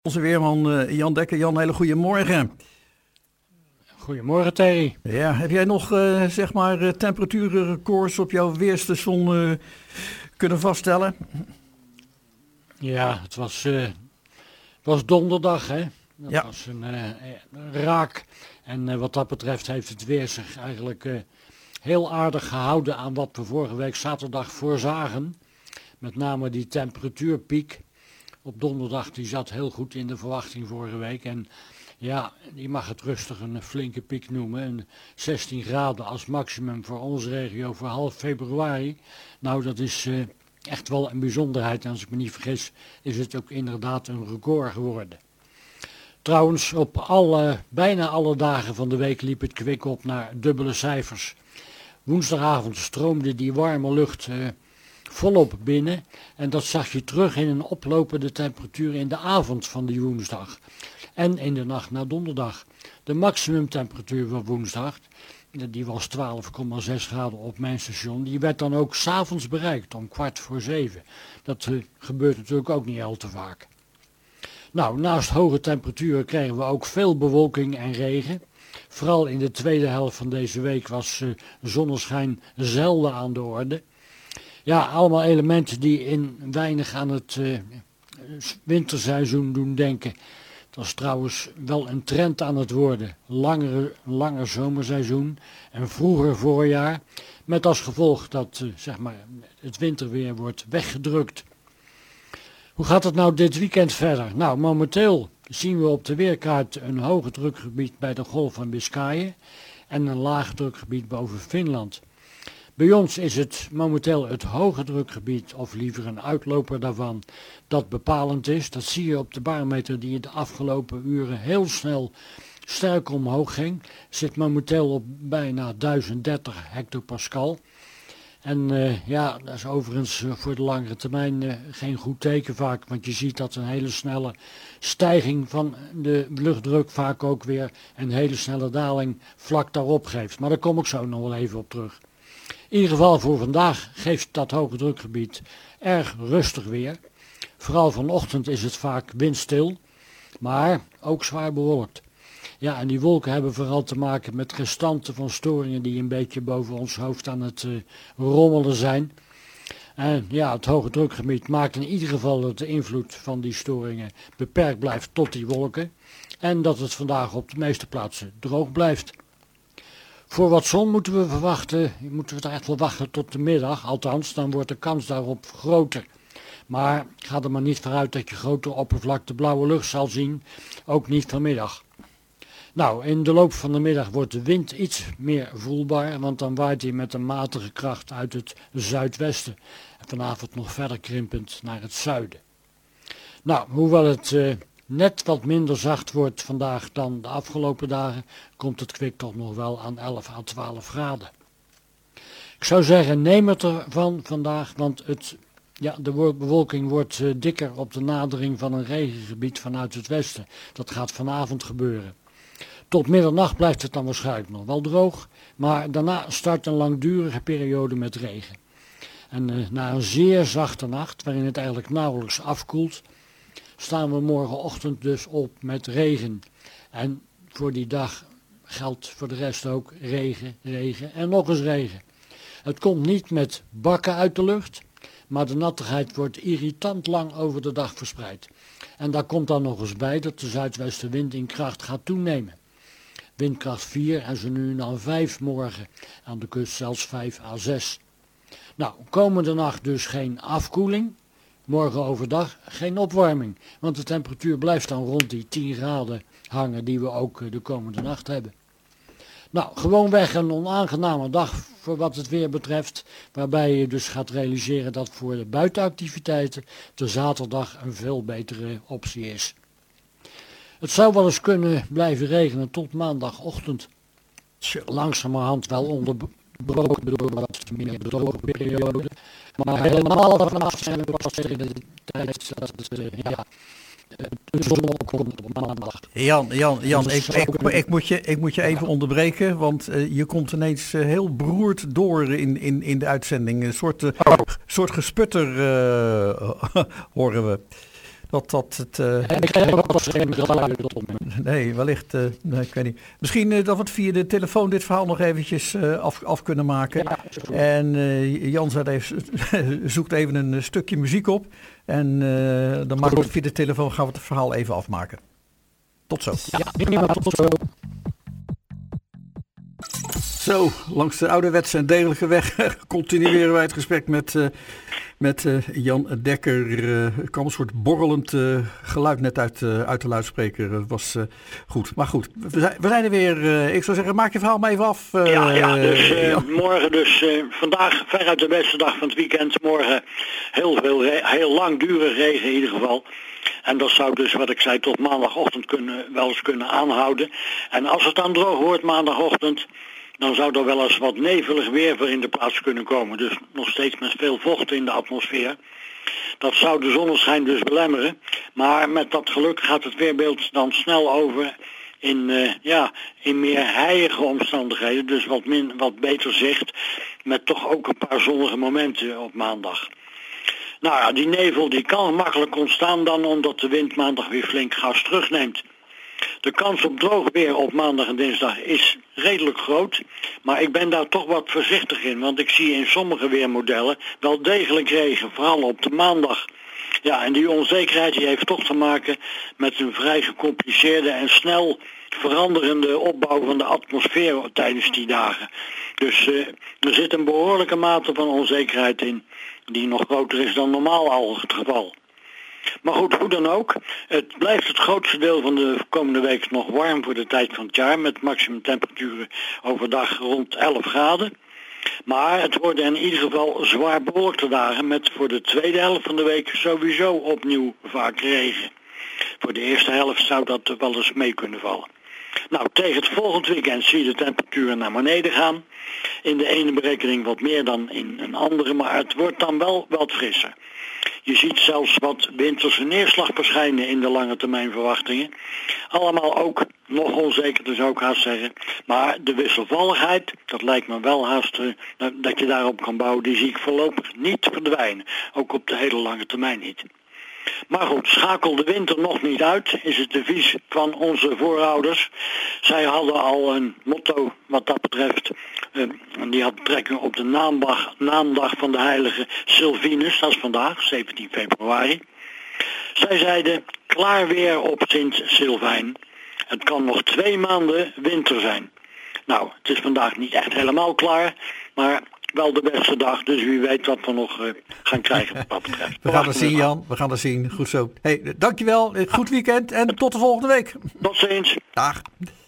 Onze weerman Jan Dekker. Jan, hele goede morgen. Goedemorgen, Terry. Ja, heb jij nog temperatuurrecords op jouw weerstation kunnen vaststellen? Ja, het was donderdag, hè. Dat was een raak. En wat dat betreft heeft het weer zich eigenlijk heel aardig gehouden aan wat we vorige week zaterdag voorzagen. Met name die temperatuurpiek op donderdag, die zat heel goed in de verwachting vorige week. En ja, je mag het rustig een flinke piek noemen. En 16 graden als maximum voor onze regio voor half februari. Nou, dat is echt wel een bijzonderheid. En als ik me niet vergis, is het ook inderdaad een record geworden. Trouwens, op bijna alle dagen van de week liep het kwik op naar dubbele cijfers. Woensdagavond stroomde die warme lucht volop binnen. En dat zag je terug in een oplopende temperatuur in de avond van die woensdag. En in de nacht naar donderdag. De maximumtemperatuur van woensdag, die was 12,6 graden op mijn station. Die werd dan ook 's avonds bereikt om 6:15. Dat gebeurt natuurlijk ook niet al te vaak. Nou, naast hoge temperaturen kregen we ook veel bewolking en regen. Vooral in de tweede helft van deze week was zonneschijn zelden aan de orde. Ja, allemaal elementen die in weinig aan het winterseizoen doen denken. Dat is trouwens wel een trend aan het worden. Langer zomerseizoen en vroeger voorjaar. Met als gevolg dat het winterweer wordt weggedrukt. Hoe gaat het nou dit weekend verder? Nou, momenteel zien we op de weerkaart een hoge drukgebied bij de Golf van Biscayen en een laag drukgebied boven Finland. Bij ons is het momenteel het hoge drukgebied, of liever een uitloper daarvan, dat bepalend is. Dat zie je op de barometer die in de afgelopen uren heel snel sterk omhoog ging. Zit momenteel op bijna 1030 hectopascal. En dat is overigens voor de langere termijn geen goed teken vaak, want je ziet dat een hele snelle stijging van de luchtdruk vaak ook weer een hele snelle daling vlak daarop geeft. Maar daar kom ik zo nog wel even op terug. In ieder geval voor vandaag geeft dat hoge drukgebied erg rustig weer. Vooral vanochtend is het vaak windstil, maar ook zwaar bewolkt. Ja, en die wolken hebben vooral te maken met restanten van storingen die een beetje boven ons hoofd aan het rommelen zijn. En ja, het hoge drukgebied maakt in ieder geval dat de invloed van die storingen beperkt blijft tot die wolken. En dat het vandaag op de meeste plaatsen droog blijft. Voor wat zon moeten we er echt wel wachten tot de middag, althans dan wordt de kans daarop groter. Maar ga er maar niet vanuit dat je grote oppervlakte blauwe lucht zal zien, ook niet vanmiddag. Nou, in de loop van de middag wordt de wind iets meer voelbaar, want dan waait hij met een matige kracht uit het zuidwesten. En vanavond nog verder krimpend naar het zuiden. Nou, hoewel het net wat minder zacht wordt vandaag dan de afgelopen dagen, komt het kwik toch nog wel aan 11 à 12 graden. Ik zou zeggen, neem het ervan vandaag, want de bewolking wordt dikker op de nadering van een regengebied vanuit het westen. Dat gaat vanavond gebeuren. Tot middernacht blijft het dan waarschijnlijk nog wel droog, maar daarna start een langdurige periode met regen. En na een zeer zachte nacht, waarin het eigenlijk nauwelijks afkoelt, staan we morgenochtend dus op met regen. En voor die dag geldt voor de rest ook regen, regen en nog eens regen. Het komt niet met bakken uit de lucht, maar de nattigheid wordt irritant lang over de dag verspreid. En daar komt dan nog eens bij dat de zuidwestenwind in kracht gaat toenemen. Windkracht 4 en zo nu en dan 5 morgen, aan de kust zelfs 5 à 6. Nou, komende nacht dus geen afkoeling. Morgen overdag geen opwarming, want de temperatuur blijft dan rond die 10 graden hangen die we ook de komende nacht hebben. Nou, gewoonweg een onaangename dag voor wat het weer betreft, waarbij je dus gaat realiseren dat voor de buitenactiviteiten de zaterdag een veel betere optie is. Het zou wel eens kunnen blijven regenen tot maandagochtend. Langzamerhand wel onderbroken door wat meer droge periode. Maar helemaal vanaf zijn we pas tegen de tijd dat de zon opkomt op maandag. Jan, ik moet je even onderbreken, want je komt ineens heel beroerd door in de uitzending. Een soort gesputter horen we. dat het... En ik krijg ook wel vreemde geluiden op me. Nee, wellicht, nee, ik weet niet. Misschien dat we het via de telefoon dit verhaal nog eventjes af kunnen maken. Ja, en Jan zoekt even een stukje muziek op. En dan maken we via de telefoon, gaan we het verhaal even afmaken. Tot zo. Ja, tot zo. Zo, langs de ouderwetse en degelijke weg continueren wij het gesprek met Jan Dekker. Er kwam een soort borrelend geluid net uit de luidspreker. Dat was goed. Maar goed, we zijn er weer. Ik zou zeggen, maak je verhaal maar even af. Dus morgen vandaag veruit de beste dag van het weekend. Morgen heel langdurig regen in ieder geval. En dat zou dus, wat ik zei, tot maandagochtend wel eens kunnen aanhouden. En als het dan droog wordt maandagochtend, dan zou er wel eens wat nevelig weer voor in de plaats kunnen komen. Dus nog steeds met veel vocht in de atmosfeer. Dat zou de zonneschijn dus belemmeren. Maar met dat geluk gaat het weerbeeld dan snel over in meer heilige omstandigheden. Dus wat beter zicht, met toch ook een paar zonnige momenten op maandag. Nou ja, die nevel die kan makkelijk ontstaan dan omdat de wind maandag weer flink gas terugneemt. De kans op droog weer op maandag en dinsdag is redelijk groot, maar ik ben daar toch wat voorzichtig in, want ik zie in sommige weermodellen wel degelijk regen, vooral op de maandag. Ja, en die onzekerheid die heeft toch te maken met een vrij gecompliceerde en snel veranderende opbouw van de atmosfeer tijdens die dagen. Dus er zit een behoorlijke mate van onzekerheid in, die nog groter is dan normaal al het geval. Maar goed, hoe dan ook, het blijft het grootste deel van de komende week nog warm voor de tijd van het jaar, met maximumtemperaturen overdag rond 11 graden. Maar het worden in ieder geval zwaar bewolkte dagen met voor de tweede helft van de week sowieso opnieuw vaak regen. Voor de eerste helft zou dat wel eens mee kunnen vallen. Nou, tegen het volgend weekend zie je de temperaturen naar beneden gaan. In de ene berekening wat meer dan in een andere, maar het wordt dan wel wat frisser. Je ziet zelfs wat winterse neerslag verschijnen in de lange termijn verwachtingen. Allemaal ook nog onzeker, dus ook haast zeggen. Maar de wisselvalligheid, dat lijkt me wel haast dat je daarop kan bouwen, die zie ik voorlopig niet verdwijnen. Ook op de hele lange termijn niet. Maar goed, schakel de winter nog niet uit, is het devies van onze voorouders. Zij hadden al een motto wat dat betreft. Die had betrekking op de naamdag van de heilige Sylvinus, dat is vandaag, 17 februari. Zij zeiden, klaar weer op Sint Sylvijn. Het kan nog 2 maanden winter zijn. Nou, het is vandaag niet echt helemaal klaar, maar wel de beste dag, dus wie weet wat we nog gaan krijgen wat dat betreft. We gaan het zien, Jan. We gaan het zien. Goed zo. Hey, dankjewel. Goed weekend en tot de volgende week. Tot ziens. Dag.